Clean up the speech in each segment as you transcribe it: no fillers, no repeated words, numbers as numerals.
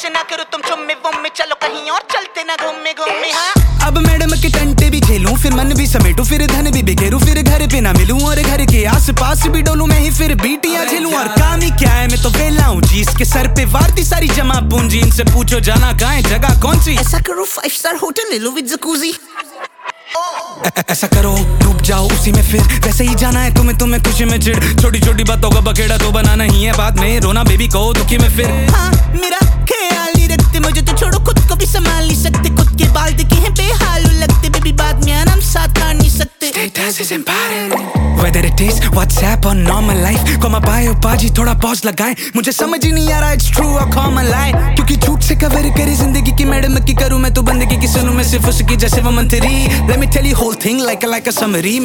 से ना करो तुम चुम्मे वुम्मे, चलो कहीं और चलते ना घूमे घूमे। हाँ अब मैडम के टंटे भी खेलूं, फिर मन भी समेटूं, फिर धन भी बिखेरूं, फिर घर पे ना मिलूं और घर के आस पास भी डोलूं मैं ही, फिर बीटियां झेलूं। और काम ही क्या है, मैं तो वेला हूं जी, इसके सर पे वार दी सारी जमा पूंजी। इनसे पूछो जाना कहाँ है, जगह कौन सी? ऐसा करो 5 स्टार होटल ले लो विद जकूजी। ऐसा करो डूब जाओ उसी में, फिर वैसे ही जाना है तुम्हें खुशी में चिढ़। छोटी छोटी बातों का बखेड़ा तो बनाना ही है, बाद में रोना बेबी को दुखी में फिर। हाँ मेरा ख्याल नहीं रखते, मुझे तो छोड़ो खुद को भी संभाल नहीं सकते, खुद के बाल दिखे हैं बेहाल लगते, बेबी बाद में आराम साथ काट नहीं सकते। Status is important whether it is WhatsApp or normal life, कोमा पाए पाजी थोड़ा पॉज लगाए, मुझे समझ ही नहीं आ रहा it's true or common lie, क्योंकि झूठ से कवर करे जिंदगी की मैडम की करूं मैं तो बंदगी की सुनूं मैं सिर्फ उसकी जैसे वो मंत्री। Let me tell you whole thing like a summary।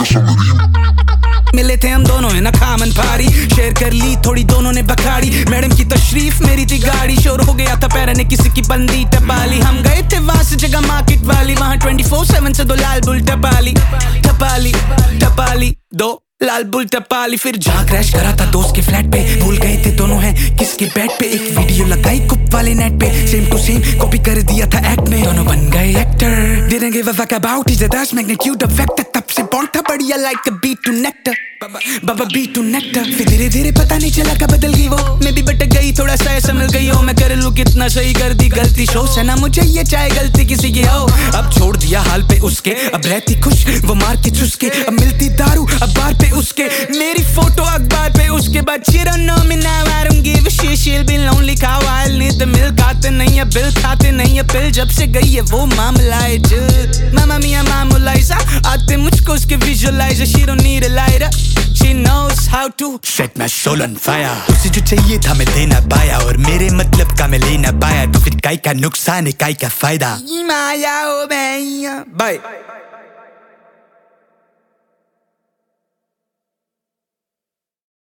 मिले थे हम दोनों है ना खामन पारी, शेयर कर ली थोड़ी दोनों ने बखाड़ी, मैडम की तशरीफ मेरी थी गाड़ी, शोर हो गया था पैर ने किसी की बंदी टपाली। हम गए थे वहां से जगह मार्केट वाली, वहां 24/7 से 2 लाल बुल टपाली टपाली टपाली 2 लाल बुल टपाली। फिर जहाँ क्रैश करा था दोस्त के फ्लैट पे, भूल गए थे दोनों हैं किसके बेड पे, एक वीडियो लगाई कुप वाले नेट पे, सेम टू सेम कॉपी कर दिया था एक्ट में, दोनों बन गए actor. Didn't give a fuck about his dash magnitude of factor, तब से बॉन्ड था बढ़िया like a beat to nectar, Baba beat to nectar। फिर धीरे धीरे पता नहीं चला कब बदल गई वो, मैं भी भटक गई थोड़ा सा संभल गई हो, मैं कर लूं कितना सही कर दी गलती, शो से ना मुझे ये चाहे गलती किसी की हो। अब छोड़ दिया हाल पे उसके, अब रहती खुश वो मार के चुसके, अब मिलती दारू अब बार पे उसके, मेरी फोटो अखबार पे उसके बाद she don't know me now, I don't give a shit, she'll be lonely cow, I'll need the milk, खाते नहीं है बिल खाते नहीं है पिल, जब से गई है वो मामला है जुद। मामा मिया मामूलाइजा आते मुझको उसके visualiser, she don't need a lighter, she knows how to set my soul on fire। उसे जो चाहिए था मैं दे ना पाया, और मेरे मतलब का मैं ले ना पाया, तो फिर काई का नुकसान है काई का फायदा। माया ओ भैया बाय।